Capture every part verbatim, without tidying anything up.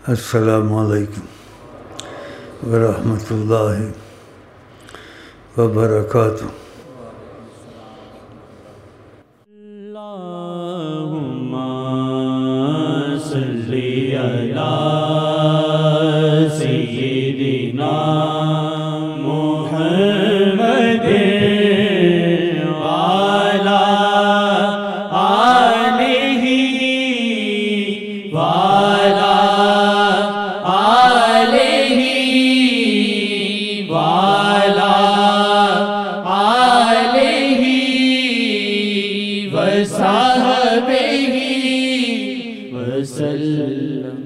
السلام علیکم ورحمۃ اللہ وبرکاتہ۔ اللہم صلی علی سیدنا محمد وعلی آلہ وعلی آلہ وعلی آلہ وصحبہ وسلم۔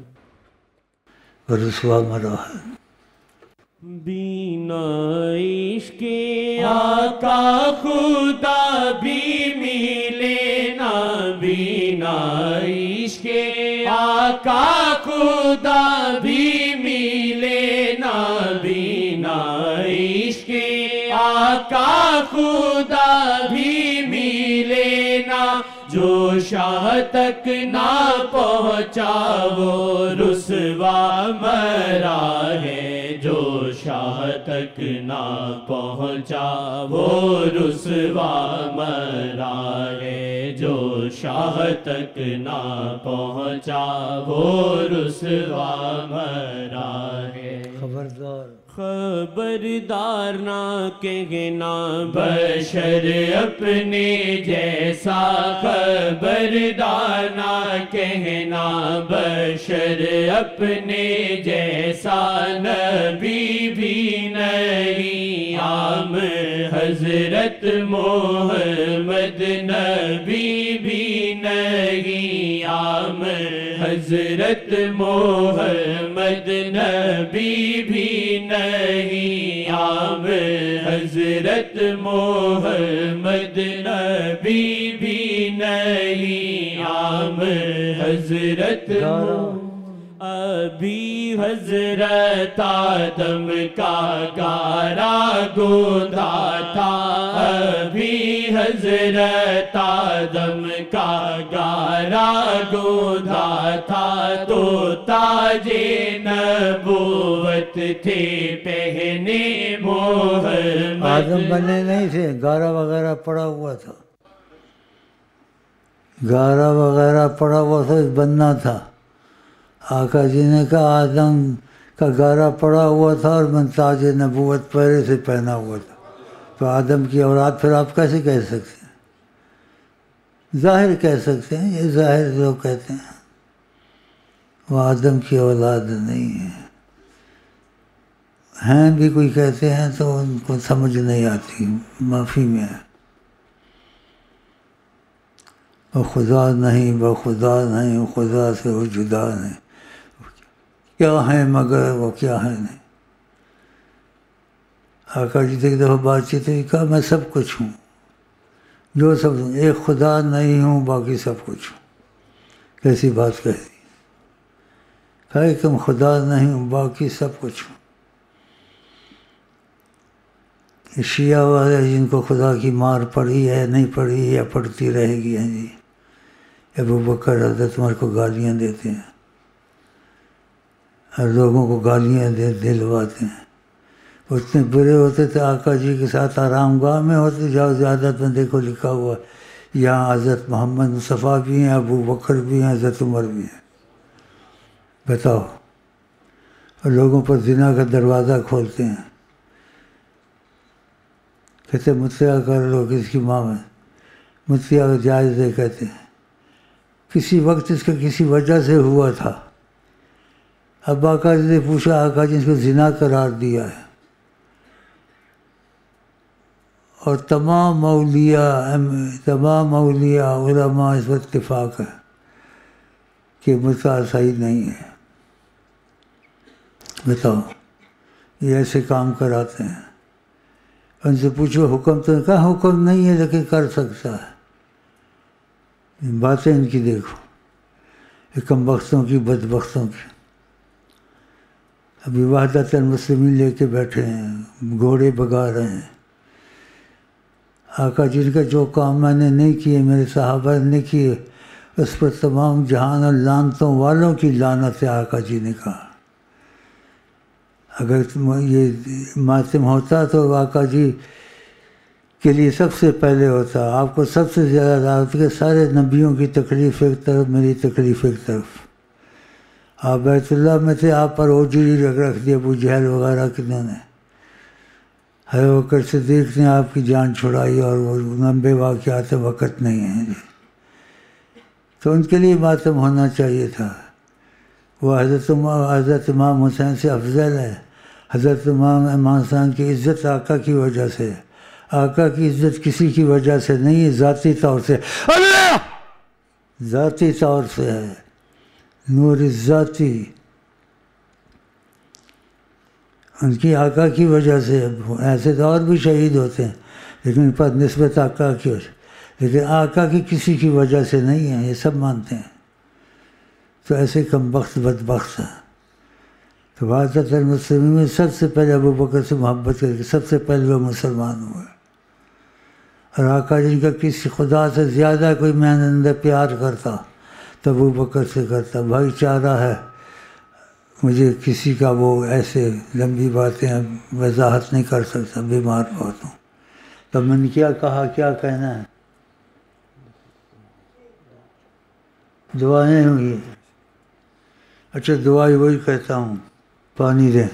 رسوا مرا ہے بینا عشق آقا خدا بھی ملے نا، بینا عشق آقا خدا بھی ملے نا، بینا عشق آقا خدا بھی ملے نا، جو شاہ تک نہ پہنچا وہ رسوا مرا ہے، جو شاہ تک نہ پہنچا وہ رسوا مرا ہے، جو شاہ تک نہ پہنچا وہ رسوا مرا ہے۔ خبردار خبردار نہ کہنا بشر اپنے جیسا، خبردار نہ کہنا بشر اپنے جیسا، نبی بھی نہیں عام حضرت محمد، نبی بھی نہیں عام حضرت محمد، نبی بھی نہیں عام حضرت محمد، نبی بھی نہیں عام حضرت محمد۔ ابھی حضرت آدم کا گارا گوندا تھا، ابھی حضرت آدم کا گارا گوندا تھا، تو تاج نبوت تھے پہنے محمد۔ آدم بنے نہیں تھے، گارا وغیرہ پڑا ہوا تھا، گارا وغیرہ پڑا ہوا تھا، بننا تھا۔ آقا جی نے کہا آدم کا گارا پڑا ہوا تھا اور میں تاج نبوت پہلے سے پہنا ہوا تھا، تو آدم کی اولاد پھر آپ کیسے کہہ سکتے ہیں؟ ظاہر کہہ سکتے ہیں، یہ ظاہر لوگ کہتے ہیں، وہ آدم کی اولاد نہیں ہے، ہیں بھی کوئی کہتے ہیں تو ان کو سمجھ نہیں آتی، معافی میں ہے۔ وہ خدا نہیں، وہ خدا نہیں، وہ خدا سے وہ جدا نہیں، کیا ہیں مگر وہ کیا ہے نہیں۔ آقا جی سے ایک دفعہ بات چیت ہوئی، کہا میں سب کچھ ہوں، جو سب ہوں، ایک خدا نہیں ہوں، باقی سب کچھ ہوں۔ کیسی بات کہہ دی؟ کہا کہ تم خدا نہیں ہوں، باقی سب کچھ ہوں۔ شیعہ والے جن کو خدا کی مار پڑی ہے نہیں پڑی یا پڑتی رہے گی، ہیں جی ابو بکر حضرت عمر کو گالیاں دیتے ہیں اور لوگوں کو گالیاں دے دلواتے ہیں۔ اتنے برے ہوتے تھے، آقا جی کے ساتھ آرام گاہ میں ہوتے، جاؤ زیادت میں دیکھو لکھا ہوا یہاں حضرت محمد مصطفیٰ بھی ہیں، ابو بکر بھی ہیں، حضرت عمر بھی ہیں۔ بتاؤ، اور لوگوں پر زنا کا دروازہ کھولتے ہیں، کہتے مطلع کر لو کس کی ماں میں، مطلع کا جائز ہے، کہتے ہیں کسی وقت اس کا کسی وجہ سے ہوا تھا۔ اب آقا جی نے پوچھا، آقا جی اس کو زنا قرار دیا ہے، اور تمام اولیاء تمام اولیاء علماء اس پر اتفاق ہے کہ مطلع صحیح نہیں ہے۔ بتاؤ، یہ ایسے کام کراتے ہیں۔ ان سے پوچھو حکم، تو نے کہا حکم نہیں ہے لیکن کر سکتا ہے۔ باتیں ان کی دیکھو، یہ کم بختوں کی بدبختوں کی۔ ابھی وحدت المسلمین لے کے بیٹھے ہیں، گھوڑے بگا رہے ہیں۔ آقا جن کا جو کام میں نے نہیں کیے، میرے صحابہ نے نہیں کیے، اس پر تمام جہان اور لعنتوں والوں کی لعنت ہے، آقا جی نے کہا۔ اگر یہ ماتم ہوتا تو آقا جی کے لیے سب سے پہلے ہوتا، آپ کو سب سے زیادہ دعوت کہ سارے نبیوں کی تکلیف ایک طرف، میری تکلیف ایک طرف۔ آپ بیت اللہ میں تھے، آپ پر اوجری رکھ رکھ دیا ابو جہل وغیرہ کنہوں نے، حضرت بکر صدیق نے آپ کی جان چھڑائی، اور وہ لمبے واقعات وقت نہیں ہیں جی، تو ان کے لیے ماتم ہونا چاہیے تھا۔ وہ حضرت حضرت امام حسین سے افضل ہے۔ حضرت امام امام حسین کی عزت آقا کی وجہ سے، آقا کی عزت کسی کی وجہ سے نہیں ہے، ذاتی طور سے، اللہ ذاتی طور سے ہے، نور ذاتی ان کی آقا کی وجہ سے۔ ایسے تو اور بھی شہید ہوتے ہیں لیکن پر نسبت آقا کی وجہ، لیکن آقا کی کسی کی وجہ سے نہیں ہے، یہ سب مانتے ہیں۔ تو ایسے کم بخت بدبخت ہے۔ تو وحدت المسلمین میں سب سے پہلے ابو بکر سے محبت کر کے سب سے پہلے وہ مسلمان ہوئے، اور آقا جن کا کسی خدا سے زیادہ کوئی میرے اندر پیار کرتا تو ابو بکر سے کرتا۔ بھائی چارہ ہے، مجھے کسی کا وہ ایسے لمبی باتیں وضاحت نہیں کر سکتا، بیمار بہت ہوں۔ تب میں نے کیا کہا، کیا کہنا ہے، دعائیں ہوئی، اچھا دعائیں وہی کہتا ہوں، پانی دیں۔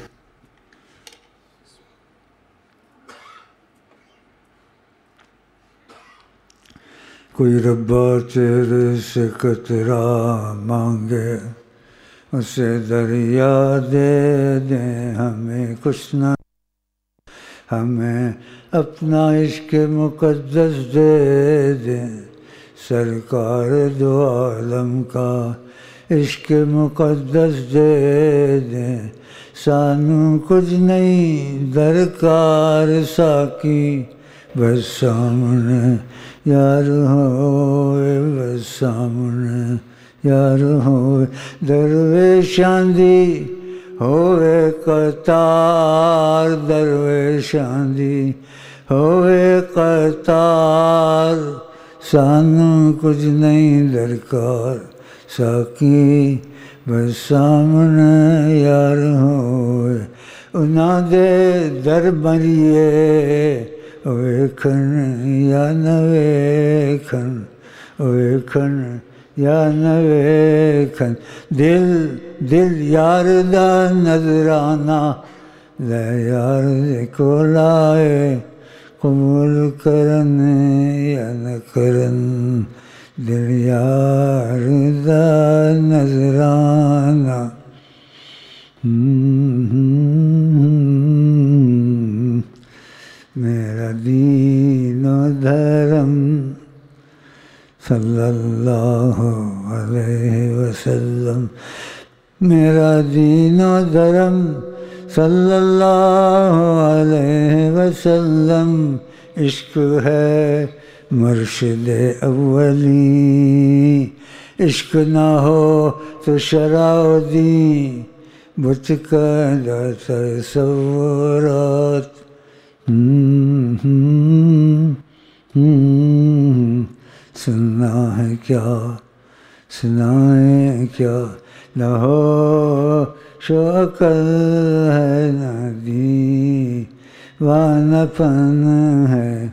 کوئی ربا تیرے سے قطرہ مانگے، اسے دریا دے دیں، ہمیں کچھ نہ، ہمیں اپنا عشق مقدس دے دیں، سرکار دو عالم کا عشق مقدس دے دیں، سانوں کچھ نہیں درکار ساقی، بس سامنے یار ہوئے، بس سامنے یار ہوئے، درویشاں دی ہوئے قطار، درویشاں دی ہوئے قطار، سانوں کچھ نہیں درکار ساقی، بس سامنے یار ہوئے، انہاں دے در مریے ویکھن یا نہ ویکھن، ویکھن یا نہ ویکھن، دل دل یار دا نظرانہ لے یار دے کول آئے، قبول کرن یا نہ کرن، دل یار دا نظرانہ۔ میرا دین و دھرم صلی اللہ علیہ وسلم، میرا دین و دھرم صلی اللہ علیہ وسلم، عشق ہے مرشد اولی، عشق نہ ہو تو شرع دین بت کا تصورات۔ سننا ہے کیا سنائیں کیا، نہ ہو شو عقل ہے نہ دیوانہ پن ہے۔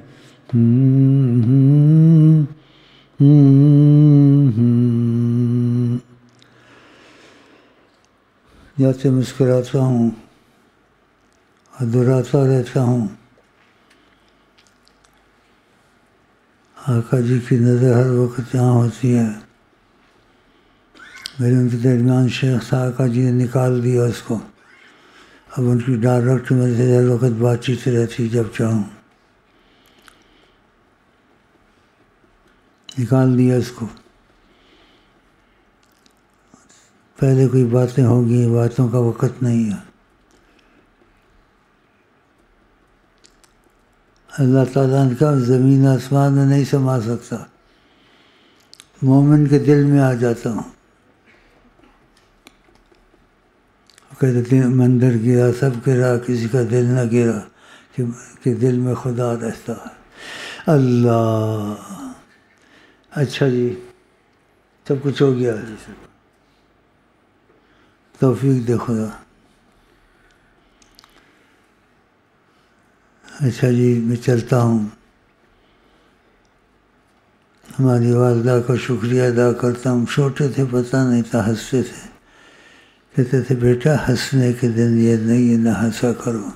جاتے مسکراتا ہوں اور دہراتا رہتا ہوں، آقا جی کی نظر ہر وقت یہاں ہوتی ہے۔ میرے ان کے درمیان شیخ تھا، آقا جی نے نکال دیا اس کو، اب ان کی ڈائریکٹ میرے سے ہر وقت بات چیت رہتی، جب چاہوں نکال دیا اس کو۔ پہلے کوئی باتیں ہوگی، باتوں کا وقت نہیں ہے۔ اللہ تعالیٰ نے کہا زمین آسمان میں نہیں سما سکتا، مومن کے دل میں آ جاتا ہوں۔ کہتے ہیں مندر گرا، سب گرا، کسی کا دل نہ گرا کہ دل میں خدا رہتا ہے۔ اللہ اچھا جی، سب کچھ ہو گیا. توفیق دے خدا. اچھا جی میں چلتا ہوں. ہماری والدہ کا شکریہ ادا کرتا ہوں. چھوٹے تھے پتہ نہیں تھا، ہنستے تھے، کہتے تھے بیٹا ہنسنے کے دن یہ نہیں نہ ہنسا کرو.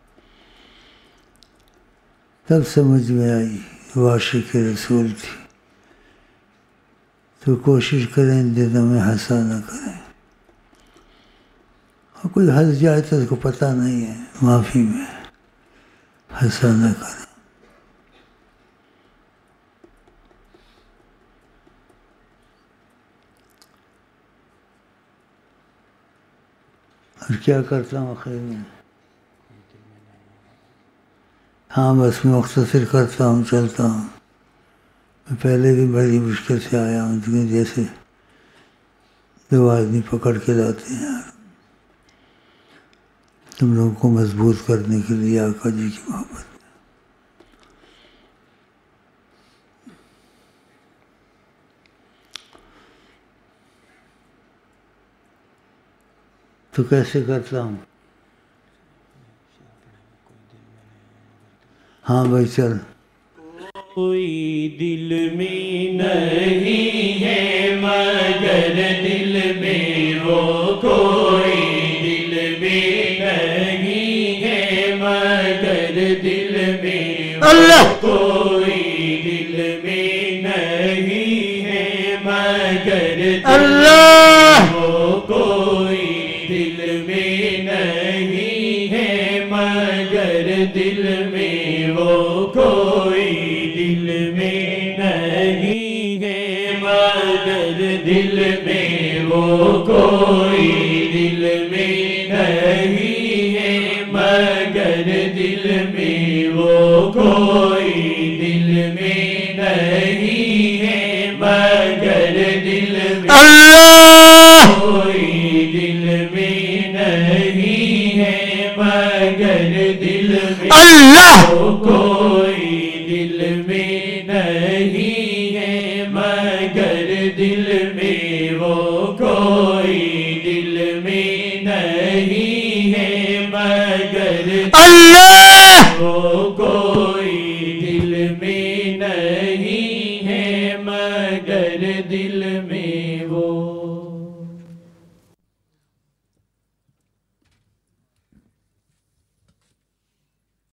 تب سمجھ میں آئی وہ عاشق رسول تھی. تو کوشش کریں ان دنوں میں ہنسا نہ کریں. اور کوئی ہنس جائے تو اس کو پتہ نہیں ہے، معافی میں ہنسا نہ کریں. اور کیا کرتا ہوں خیر میں؟ ہاں بس میں مختصر کرتا ہوں، چلتا ہوں. میں پہلے بھی بڑی مشکل سے آیا ہوں، جیسے دو آدمی پکڑ کے لاتے ہیں یار تم لوگوں کو مضبوط کرنے کے لیے آقا جی کی محبت. تو کیسے کرتا ہوں؟ ہاں بھائی چل. کوئی دل میں نہیں ہے مگر دل میں وہ کوئی دل میں نہیں ہے مگر دل میں اللہ کوئی دل میں نہیں ہے مگر اللہ وہ کوئی دل میں نہیں ہے مگر دل میں وہ کوئی دل میں نہیں ہے مگر دل میں وہ کوئی دل میں نہیں ہے مگر دل میں وہ کوئی دل میں نہیں ہے مگر دل میں اللہ کوئی دل میں نہیں ہے مگر دل میں اللہ کوئی دل میں نہیں ہے مگر دل میں وہ کوئی دل میں نہیں ہے مگر اللہ وہ کوئی دل میں نہیں ہے مگر دل